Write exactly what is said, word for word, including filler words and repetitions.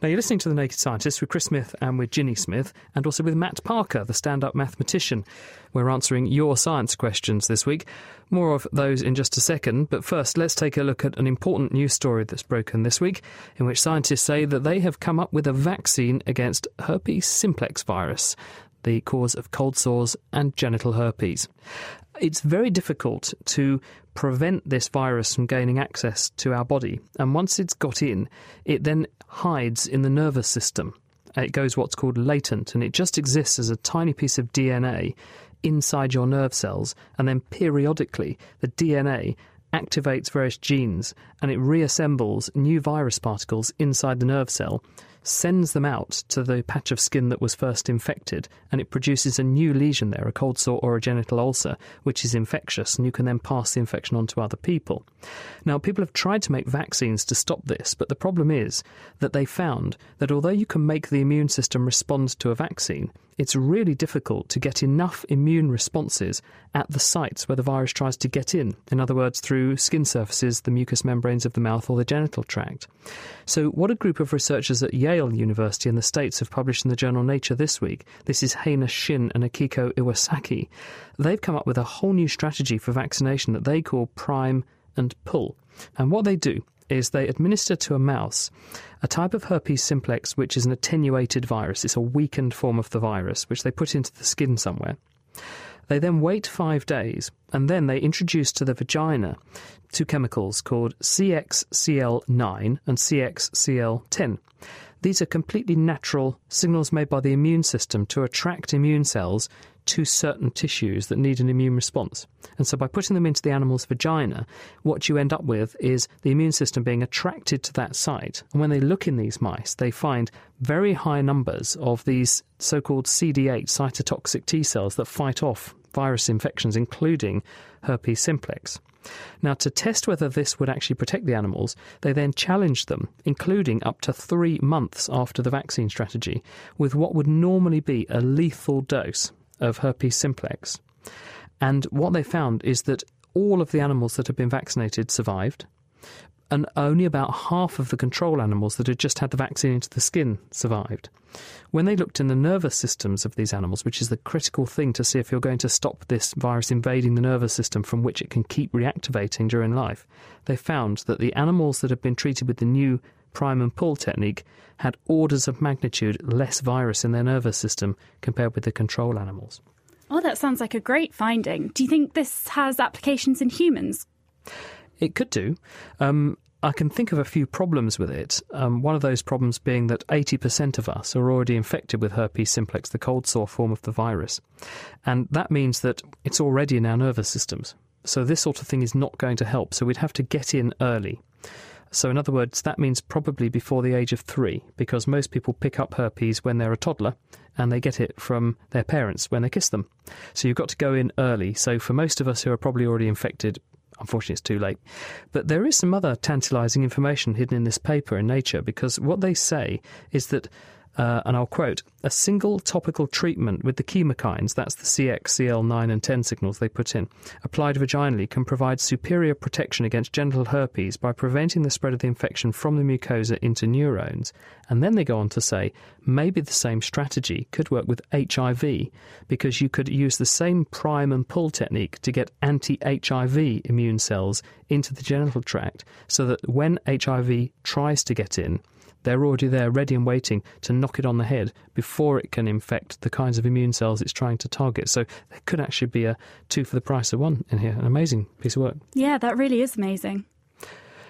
Now, you're listening to The Naked Scientist with Chris Smith and with Ginny Smith, and also with Matt Parker, the stand-up mathematician. We're answering your science questions this week. More of those in just a second, but first let's take a look at an important news story that's broken this week, in which scientists say that they have come up with a vaccine against herpes simplex virus, the cause of cold sores and genital herpes. It's very difficult to prevent this virus from gaining access to our body, and once it's got in, it then hides in the nervous system. It goes what's called latent, and it just exists as a tiny piece of D N A inside your nerve cells, and then periodically the D N A activates various genes and it reassembles new virus particles inside the nerve cell, sends them out to the patch of skin that was first infected, and it produces a new lesion there, a cold sore or a genital ulcer, which is infectious, and you can then pass the infection on to other people. Now, people have tried to make vaccines to stop this, but the problem is that they found that although you can make the immune system respond to a vaccine, it's really difficult to get enough immune responses at the sites where the virus tries to get in. In other words, through skin surfaces, the mucous membranes of the mouth or the genital tract. So what a group of researchers at Yale University in the States have published in the journal Nature this week, this is Heina Shin and Akiko Iwasaki, they've come up with a whole new strategy for vaccination that they call prime and pull. And what they do is they administer to a mouse a type of herpes simplex, which is an attenuated virus. It's a weakened form of the virus, which they put into the skin somewhere. They then wait five days, and then they introduce to the vagina two chemicals called C X C L nine and C X C L ten. These are completely natural signals made by the immune system to attract immune cells to certain tissues that need an immune response. And so by putting them into the animal's vagina, what you end up with is the immune system being attracted to that site. And when they look in these mice, they find very high numbers of these so-called C D eight cytotoxic T cells that fight off virus infections, including herpes simplex. Now, to test whether this would actually protect the animals, they then challenged them, including up to three months after the vaccine strategy, with what would normally be a lethal dose of herpes simplex. And what they found is that all of the animals that had been vaccinated survived, and only about half of the control animals that had just had the vaccine into the skin survived. When they looked in the nervous systems of these animals, which is the critical thing to see if you're going to stop this virus invading the nervous system from which it can keep reactivating during life, they found that the animals that had been treated with the new prime and pull technique had orders of magnitude less virus in their nervous system compared with the control animals. Oh, that sounds like a great finding. Do you think this has applications in humans? It could do. Um, I can think of a few problems with it. Um, one of those problems being that eighty percent of us are already infected with herpes simplex, the cold sore form of the virus. And that means that it's already in our nervous systems. So this sort of thing is not going to help. So we'd have to get in early. So in other words, that means probably before the age of three, because most people pick up herpes when they're a toddler and they get it from their parents when they kiss them. So you've got to go in early. So for most of us who are probably already infected, unfortunately, it's too late. But there is some other tantalising information hidden in this paper in Nature, because what they say is that, uh, and I'll quote, a single topical treatment with the chemokines, that's the C X C L nine and ten signals they put in, applied vaginally can provide superior protection against genital herpes by preventing the spread of the infection from the mucosa into neurons. And then they go on to say, maybe the same strategy could work with H I V, because you could use the same prime and pull technique to get anti-H I V immune cells into the genital tract, so that when H I V tries to get in, they're already there, ready and waiting to knock it on the head before it can infect the kinds of immune cells it's trying to target. So there could actually be a two for the price of one in here. An amazing piece of work. Yeah, that really is amazing.